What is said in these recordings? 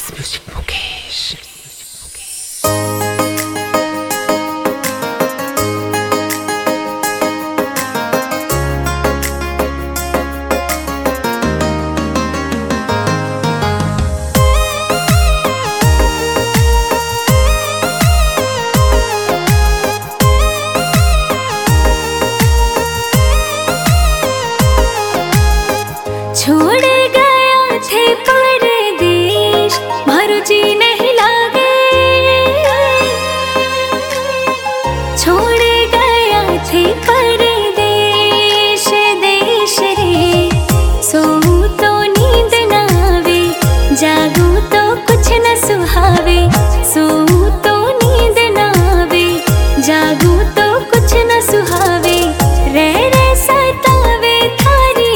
Music Mukesh. छोड़ गया थे परदेश भरो जी नहीं लागे। छोड़ गया थे परदेश देश रे। सोऊं तो नींद न आवे, जागूं तो कुछ न सुहावे। सोऊं तो नींद न आवे, जागूं तो कुछ न सुहावे। रह रह सतावे थारी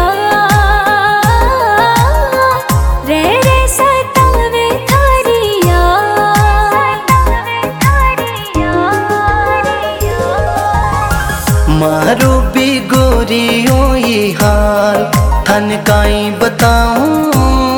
मारो भी गोरियो ये हाल थन काई बताऊं।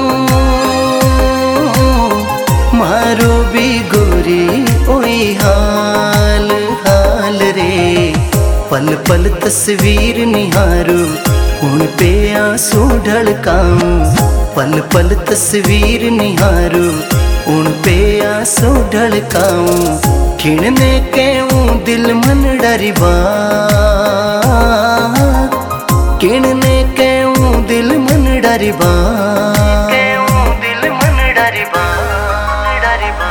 मारो भी गोरी ओए हाल हाल रे। पल पल तस्वीर निहारो उन पे आंसू ढलकाऊं। पल पल तस्वीर निहारो उन पे आंसू ढलकाऊं। खिड़ने के दिल मन डरिबा, किणने के दिल मन डरिबा। दिल मन डरिबा डरिबा।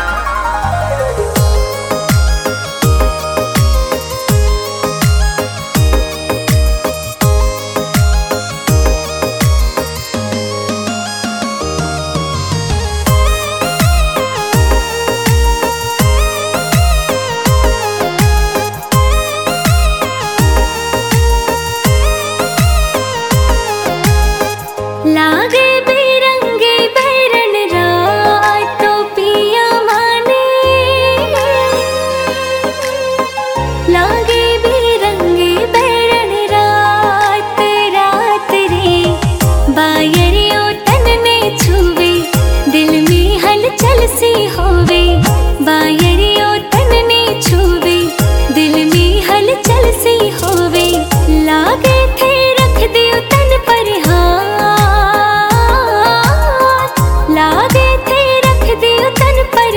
लागे बेरंगे बैरन रात तो पिया माने। लागे बेरंगे बैरन रात रात रे। बायरियों तन में छुवे, दिल में हलचल सी होवे। बायरियों तन में छुवे, दिल में हलचल सी होवे। लागे थे रख दियो तन पर लागे थे रख दियो तन पर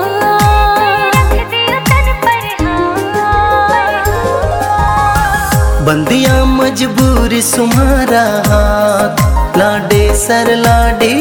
बंदिया मजबूर सुमारा हाथ लाडे सर लाडी।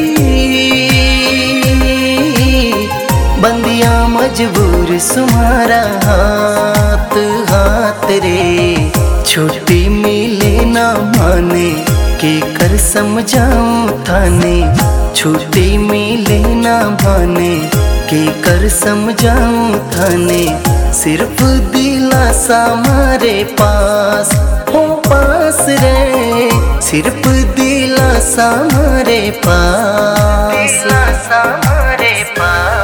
बंदिया मजबूर सुमारा हाथ हाथ रे। छुट्टी मिले ना माने के कर समझाऊं थाने। छुट्टी मिले ना माने के कर समझाऊं थाने। सिर्फ दिलासा मारे पास हो पास रे। सिर्फ दिलासा मारे पास, दिलासा मारे पास।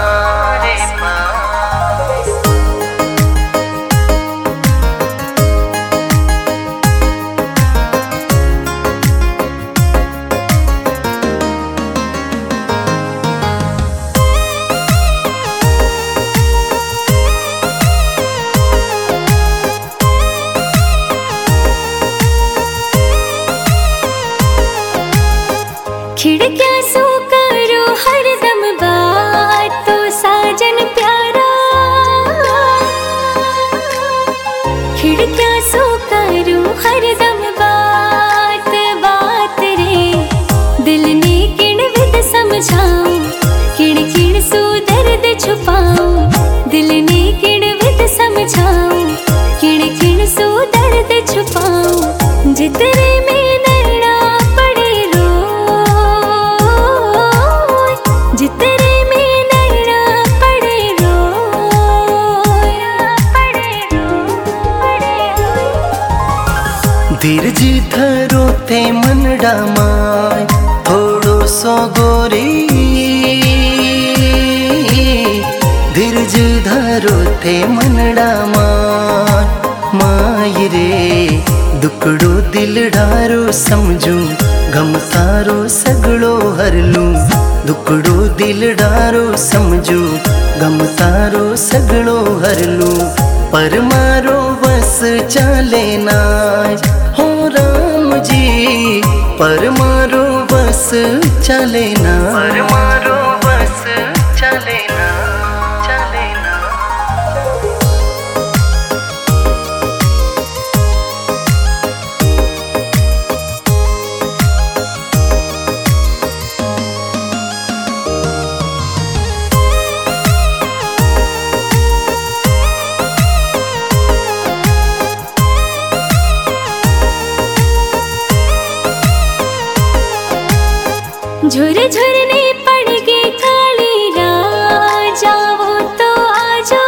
खिड़कियां सो करो हरदम बात तो साजन प्यारा। खिड़कियां सो करो हरदम बात बात रे। दिल ने किण विद समझाऊं, किण किण सो दर्द छुपाऊं। दिल ने किण विद समझाऊं, किण किण सो दर्द छुपाऊं। जितने में नैना पड़े रो, जितने में नैना पड़े रो, धीरज धरो थे मनडा माय थोड़ो सो गोरी। धीरज धरो थे मनडा माय रे। दुकड़ो दिल डारो समझूं, गम सारो सगड़ो हर लूं। दुखड़ो दिल डारो समझो, गम तारो सगड़ो हरलू, पर मारो बस चले नाय हो राम जी, पर मारो बस चले ना, पर मारो बस चले ना, चले ना। झुर झुरने पड़गे काली रात, जाओ तो आजो।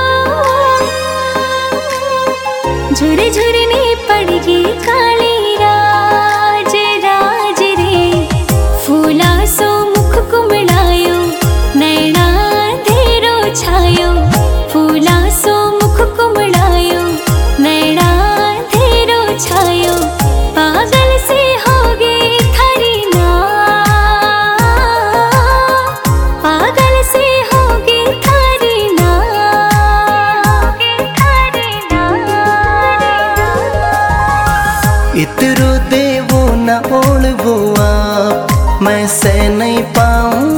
झुर झुरने पड़गे काली राज राज रे, फूला सो मुख कुमड़ायो, नैना अंधेरो छायो, फूला सो मुख कुमड़ायो, नैना अंधेरो छायो, पागल से हो गए थारी ना, पागल से हो गए थारी ना, इतरो देवो न ओढ़वो आप, मैं से नहीं पाऊं,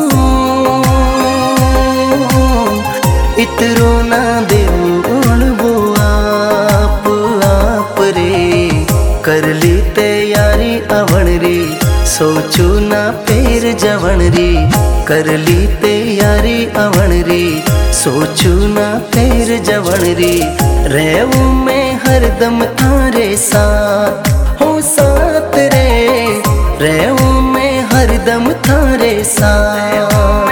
इतरो ना देवो ओढ़वो आप, आप रे कर ली तैयारी अवण रे, सोचो ना पेर जवण रे, कर ली तैयारी अवण रे, सोचो ना पेर जवण रे, रहूं मैं हरदम थारे साथ हो साथ रे, रहूं मैं हरदम थारे साथ।